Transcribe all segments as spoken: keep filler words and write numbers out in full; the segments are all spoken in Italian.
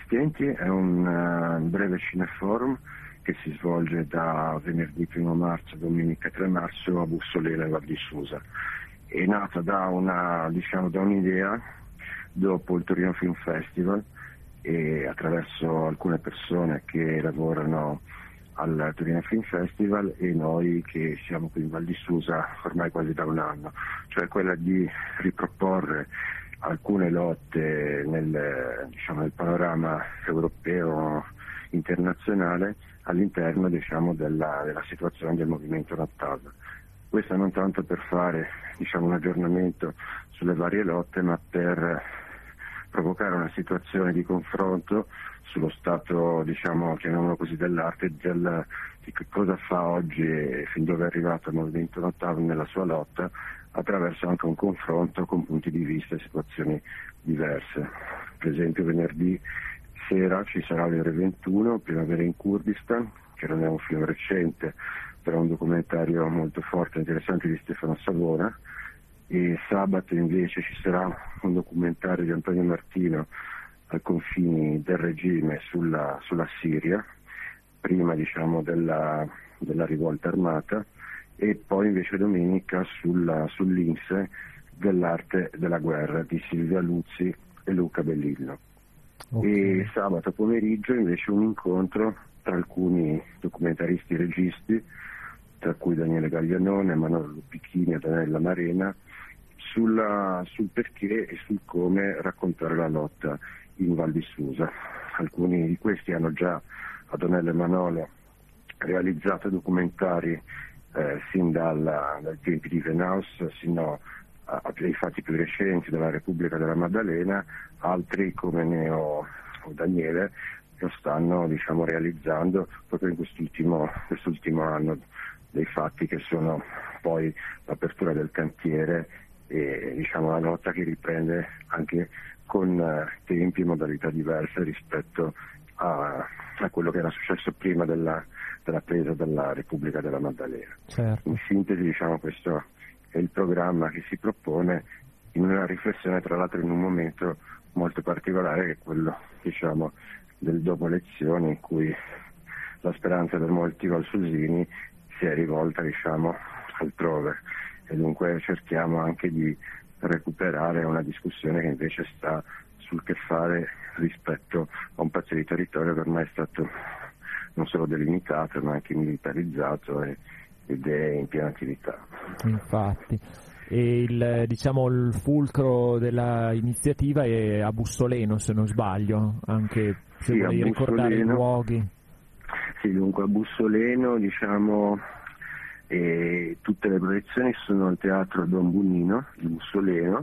assistenti è un uh, breve cineforum che si svolge da venerdì primo marzo a domenica tre marzo a Bussoleno e Val di Susa. È nata da una, diciamo, da un'idea dopo il Torino Film Festival e attraverso alcune persone che lavorano al Torino Film Festival e noi che siamo qui in Val di Susa ormai quasi da un anno, cioè quella di riproporre alcune lotte nel, diciamo, nel panorama europeo internazionale all'interno, diciamo, della, della situazione del movimento Nottava. Questo non tanto per fare, diciamo, un aggiornamento sulle varie lotte, ma per provocare una situazione di confronto sullo stato, diciamo, chiamiamolo così, dell'arte, del, di che cosa fa oggi e fin dove è arrivato il movimento Nottava nella sua lotta, attraverso anche un confronto con punti di vista e situazioni diverse. Per esempio venerdì sera ci sarà alle ore ventuno Primavera in Kurdistan, che non è un film recente, però è un documentario molto forte e interessante di Stefano Savona, e sabato invece ci sarà un documentario di Antonio Martino ai confini del regime sulla, sulla Siria, prima, diciamo, della, della rivolta armata, e poi invece domenica sulla, sull'Inse dell'arte della guerra di Silvia Luzzi e Luca Bellillo. Okay. E sabato pomeriggio invece un incontro tra alcuni documentaristi registi, tra cui Daniele Gaglianone, Manolo Lupichini e Danella Marena, sulla, sul perché e sul come raccontare la lotta in Val di Susa. Alcuni di questi hanno già, Adonello e Manolo, realizzato documentari eh, sin dalla, dai tempi di Venaus sino a, ai fatti più recenti della Repubblica della Maddalena. Altri, come Neo o Daniele, lo stanno, diciamo, realizzando proprio in quest'ultimo, quest'ultimo anno, dei fatti che sono poi l'apertura del cantiere e, diciamo, la lotta che riprende anche con eh, tempi e modalità diverse rispetto a, a quello che era successo prima della, della presa della Repubblica della Maddalena. Certo. In sintesi, diciamo, questo è il programma che si propone, in una riflessione tra l'altro in un momento molto particolare, che è quello, diciamo, del dopo elezioni, in cui la speranza per molti valsusini si è rivolta, diciamo, altrove, e dunque cerchiamo anche di recuperare una discussione che invece sta sul che fare rispetto a un pezzo di territorio che ormai è stato non solo delimitato ma anche militarizzato e, ed è in piena attività. Infatti. E il, diciamo, il fulcro della iniziativa è a Bussoleno, se non sbaglio, anche se sì, vuoi ricordare i luoghi. Sì, dunque a Bussoleno, diciamo, eh, tutte le proiezioni sono al Teatro Don Bunnino di Bussoleno,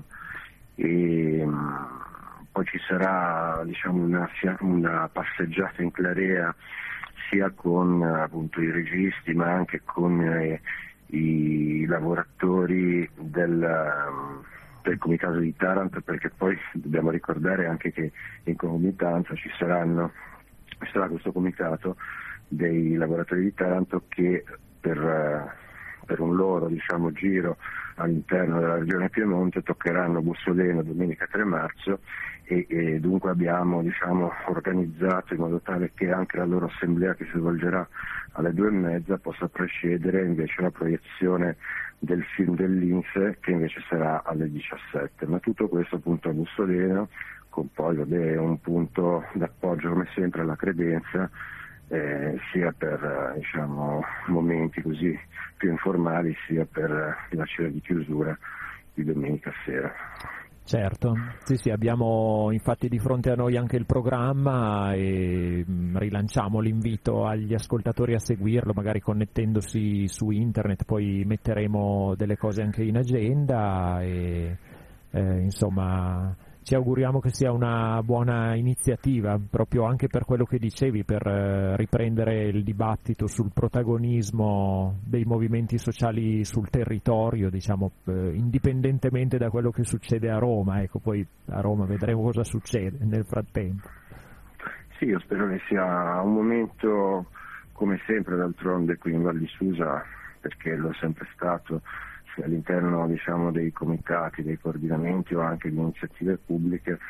e um, poi ci sarà, diciamo, una, una passeggiata in Clarea sia con appunto i registi ma anche con eh, i lavoratori del, del Comitato di Taranto, perché poi dobbiamo ricordare anche che in concomitanza ci saranno ci sarà questo comitato dei lavoratori di Taranto che per, per un loro, diciamo, giro all'interno della regione Piemonte toccheranno Bussoleno domenica tre marzo e, e dunque abbiamo, diciamo, organizzato in modo tale che anche la loro assemblea, che si svolgerà alle due e mezza, possa precedere invece la proiezione del film dell'Inse, che invece sarà alle diciassette. Ma tutto questo appunto a Bussoleno, con poi vabbè, un punto d'appoggio come sempre alla credenza, eh, sia per eh, diciamo, momenti così più informali, sia per eh, la cena di chiusura di domenica sera. Certo, sì sì, abbiamo infatti di fronte a noi anche il programma e rilanciamo l'invito agli ascoltatori a seguirlo, magari connettendosi su internet, poi metteremo delle cose anche in agenda e eh, insomma ci auguriamo che sia una buona iniziativa, proprio anche per quello che dicevi, per eh, riprendere il dibattito sul protagonismo dei movimenti sociali sul territorio, diciamo, eh, indipendentemente da quello che succede a Roma. Ecco, poi a Roma vedremo cosa succede nel frattempo. Sì, io spero che sia un momento, come sempre d'altronde qui in Val di Susa, perché lo è sempre stato, all'interno, diciamo, dei comitati, dei coordinamenti o anche di iniziative pubbliche,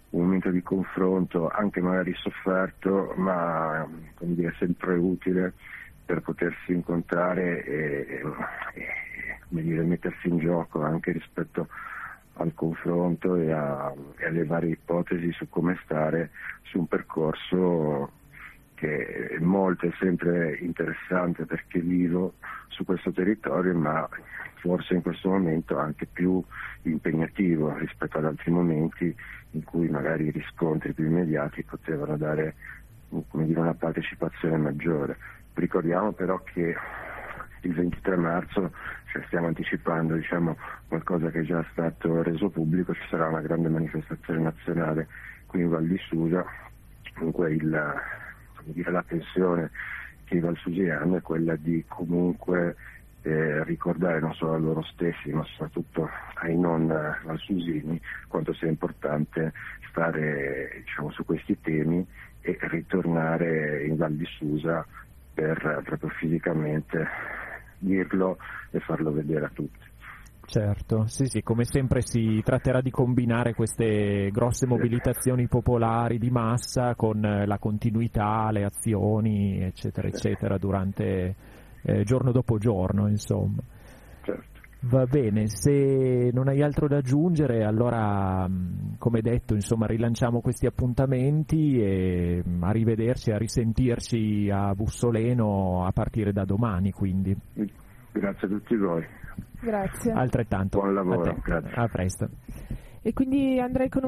un momento di confronto, anche magari sofferto, ma come dire, sempre utile per potersi incontrare e, e come dire, mettersi in gioco anche rispetto al confronto e, a, e alle varie ipotesi su come stare su un percorso che è molto e sempre interessante perché vivo su questo territorio, ma forse in questo momento anche più impegnativo rispetto ad altri momenti in cui magari i riscontri più immediati potevano dare, come dire, una partecipazione maggiore. Ricordiamo però che il ventitré marzo, cioè stiamo anticipando, diciamo, qualcosa che è già stato reso pubblico, ci sarà una grande manifestazione nazionale qui in Val di Susa. Comunque il, come dire, la tensione che i valsusini hanno è quella di comunque eh, ricordare non solo a loro stessi ma soprattutto ai non valsusini quanto sia importante stare, diciamo, su questi temi e ritornare in Val di Susa per proprio fisicamente dirlo e farlo vedere a tutti. Certo, sì sì, come sempre si tratterà di combinare queste grosse mobilitazioni popolari di massa con la continuità, le azioni, eccetera, eccetera, durante eh, giorno dopo giorno, insomma. Certo. Va bene, se non hai altro da aggiungere, allora, come detto, insomma, rilanciamo questi appuntamenti e a rivederci, a risentirci a Bussoleno a partire da domani, quindi. Grazie a tutti voi. Grazie. Altrettanto. Buon lavoro. A te. Grazie. A presto. E quindi andrei con